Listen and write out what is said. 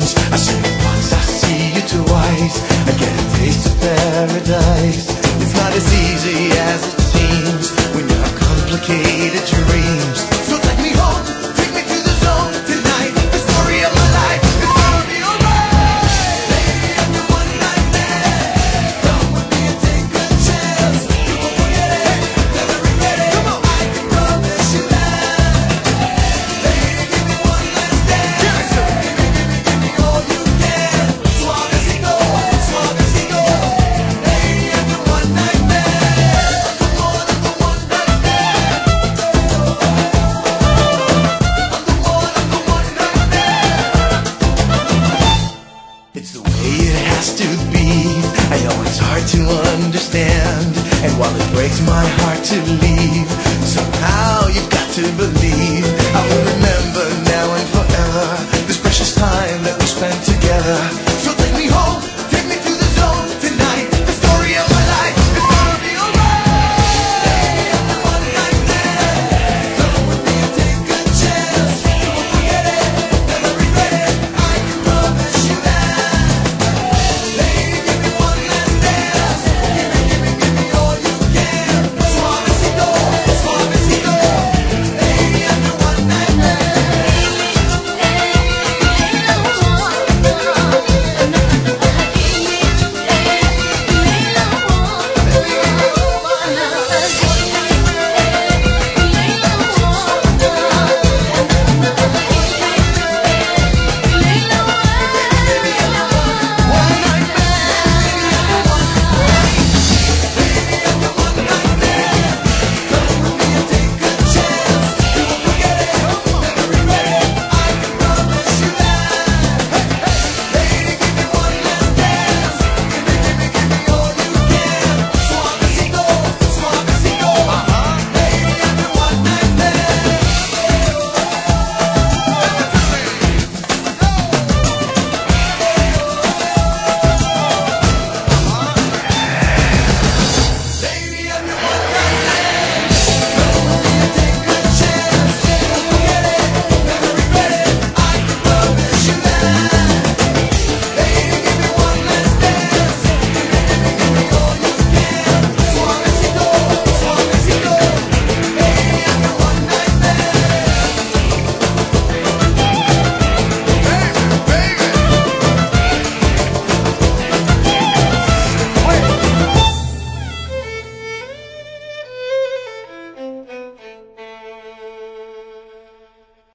dreams. I say it once, I see you twice. I get a taste of paradise. It's not as easy as it seems when you have complicated dreams. So take me home, take me to the zone tonight. The story of my life is gonna be alright. Baby, I'm your one night man. Come with me and take a chance. You won't forget it, never regret it. Come on, I can promise you that. Baby, give me one last dance. Give me all you can. Suavecito, suavecito. Baby, I'm your one night man. I'm the one night man. It's the way it has to be. I know it's hard to understand, and while it breaks my heart to leave, somehow you've got to believe I will remember now and forever this precious time.